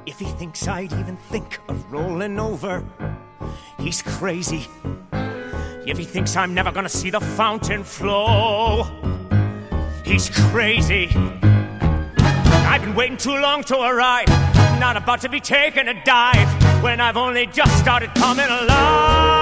If he thinks I'd even think of rolling over, he's crazy. If he thinks I'm never gonna see the fountain flow, he's crazy. I've been waiting too long to arrive, not about to be taking a dive, when I've only just started coming alive.